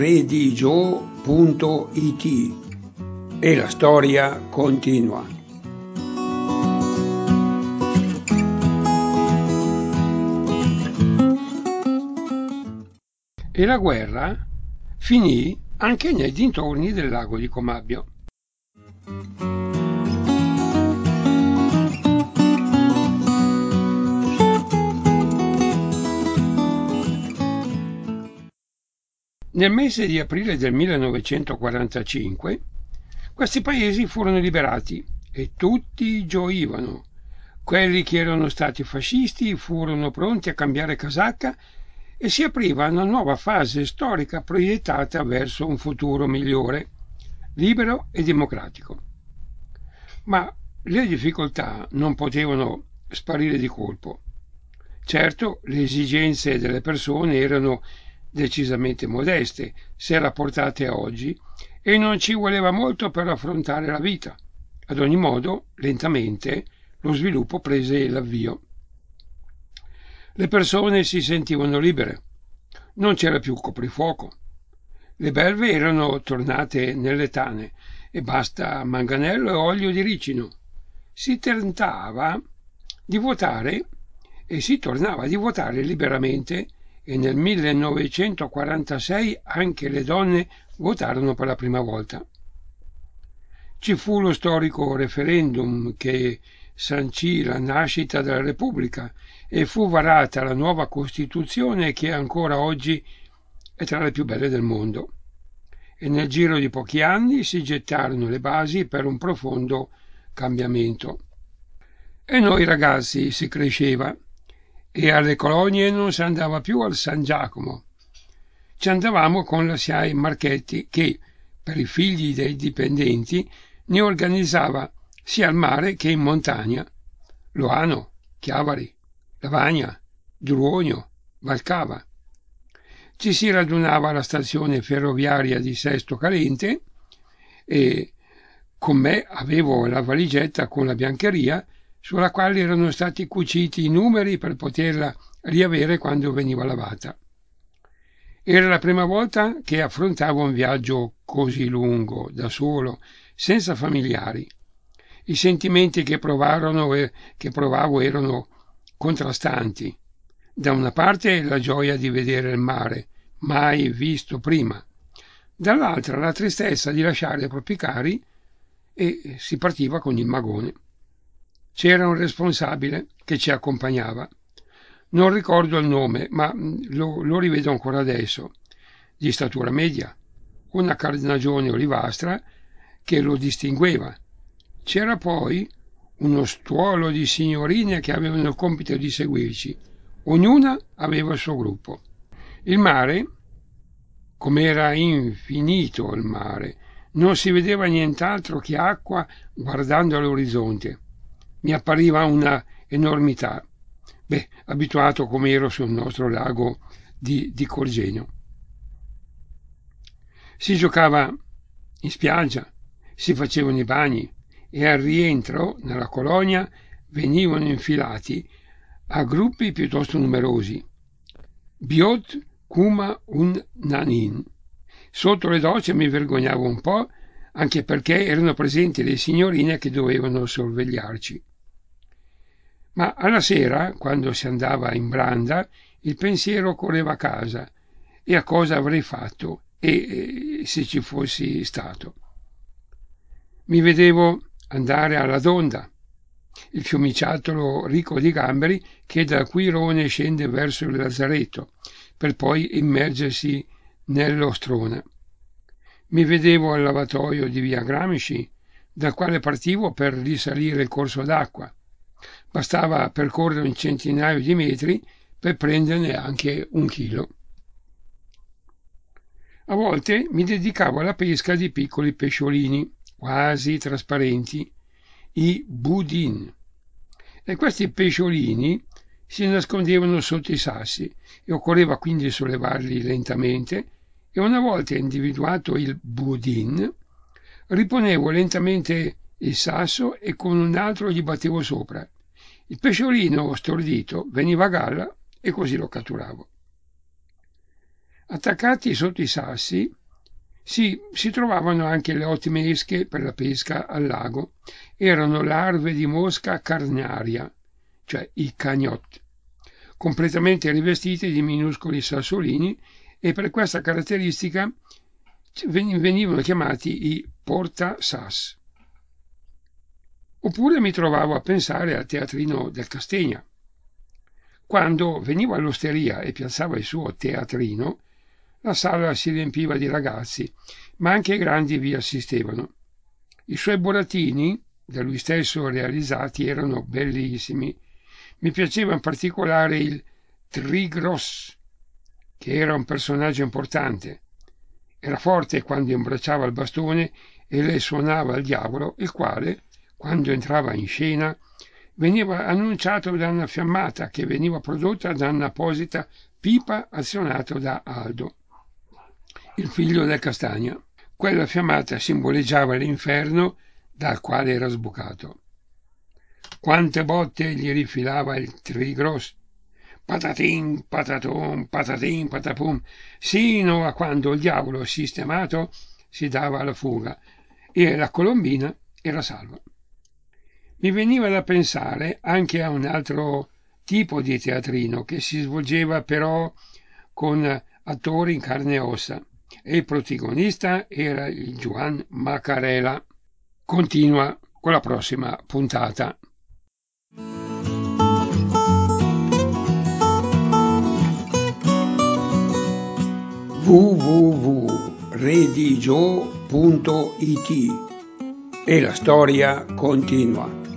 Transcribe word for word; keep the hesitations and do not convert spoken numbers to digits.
redigio punto it e la storia continua. E la guerra finì anche nei dintorni del lago di Comabio. Nel mese di aprile del millenovecentoquarantacinque questi paesi furono liberati e tutti gioivano. Quelli che erano stati fascisti furono pronti a cambiare casacca e si apriva una nuova fase storica proiettata verso un futuro migliore, libero e democratico. Ma le difficoltà non potevano sparire di colpo. Certo, le esigenze delle persone erano decisamente modeste se rapportate a oggi e non ci voleva molto per affrontare la vita. Ad ogni modo, lentamente, lo sviluppo prese l'avvio. Le persone si sentivano libere. Non c'era più coprifuoco. Le belve erano tornate nelle tane e basta manganello e olio di ricino. Si tentava di votare e si tornava di votare liberamente e nel millenovecentoquarantasei anche le donne votarono per la prima volta. Ci fu lo storico referendum che sancì la nascita della Repubblica e fu varata la nuova Costituzione che ancora oggi è tra le più belle del mondo. E nel giro di pochi anni si gettarono le basi per un profondo cambiamento. E noi ragazzi si cresceva e alle colonie non si andava più al San Giacomo. Ci andavamo con la S I A E Marchetti che, per i figli dei dipendenti, ne organizzava sia al mare che in montagna. Loano, Chiavari, Lavagna, Druogno, Valcava. Ci si radunava alla stazione ferroviaria di Sesto Calente e con me avevo la valigetta con la biancheria sulla quale erano stati cuciti i numeri per poterla riavere quando veniva lavata. Era la prima volta che affrontavo un viaggio così lungo, da solo, senza familiari. I sentimenti che provarono e che provavo erano contrastanti. Da una parte la gioia di vedere il mare, mai visto prima. Dall'altra la tristezza di lasciare i propri cari e si partiva con il magone. C'era un responsabile che ci accompagnava. Non ricordo il nome, ma lo, lo rivedo ancora adesso. Di statura media, una carnagione olivastra che lo distingueva. C'era poi uno stuolo di signorine che avevano il compito di seguirci. Ognuna aveva il suo gruppo. Il mare, com'era infinito il mare, non si vedeva nient'altro che acqua guardando all'orizzonte. Mi appariva una enormità. Beh, abituato come ero sul nostro lago di, di Corgenio. Si giocava in spiaggia, si facevano i bagni e al rientro nella colonia venivano infilati a gruppi piuttosto numerosi. Biot Kuma un Nanin. Sotto le docce mi vergognavo un po', anche perché erano presenti le signorine che dovevano sorvegliarci. Ma alla sera, quando si andava in branda, il pensiero correva a casa e a cosa avrei fatto e, e se ci fossi stato. Mi vedevo andare alla Donda, il fiumiciattolo ricco di gamberi che da Quirone scende verso il Lazzaretto, per poi immergersi nell'Ostrona. Mi vedevo al lavatoio di via Gramsci, dal quale partivo per risalire il corso d'acqua. Bastava percorrere un centinaio di metri per prenderne anche un chilo. A volte mi dedicavo alla pesca di piccoli pesciolini, quasi trasparenti, i budin. E questi pesciolini si nascondevano sotto i sassi e occorreva quindi sollevarli lentamente e una volta individuato il budin, riponevo lentamente il sasso e con un altro gli battevo sopra. Il pesciolino stordito veniva a galla e così lo catturavo. Attaccati sotto i sassi Sì, si trovavano anche le ottime esche per la pesca al lago. Erano larve di mosca carnaria, cioè i cagnot, completamente rivestiti di minuscoli sassolini e per questa caratteristica venivano chiamati i portasas. Oppure mi trovavo a pensare al teatrino del Castegna. Quando venivo all'osteria e piazzava il suo teatrino, la sala si riempiva di ragazzi, ma anche i grandi vi assistevano. I suoi burattini, da lui stesso realizzati, erano bellissimi. Mi piaceva in particolare il Trigros, che era un personaggio importante. Era forte quando imbracciava il bastone e le suonava il diavolo, il quale, quando entrava in scena, veniva annunciato da una fiammata che veniva prodotta da un'apposita pipa azionata da Aldo, il figlio del Castagna. Quella fiammata simboleggiava l'inferno dal quale era sbucato. Quante botte gli rifilava il Trigros? Patatin, patatum, patatin, patapum, sino a quando il diavolo sistemato si dava alla fuga e la Colombina era salva. Mi veniva da pensare anche a un altro tipo di teatrino che si svolgeva però con attori in carne e ossa e il protagonista era il Juan Macarela. Continua con la prossima puntata. w w w punto redigio punto it e la storia continua.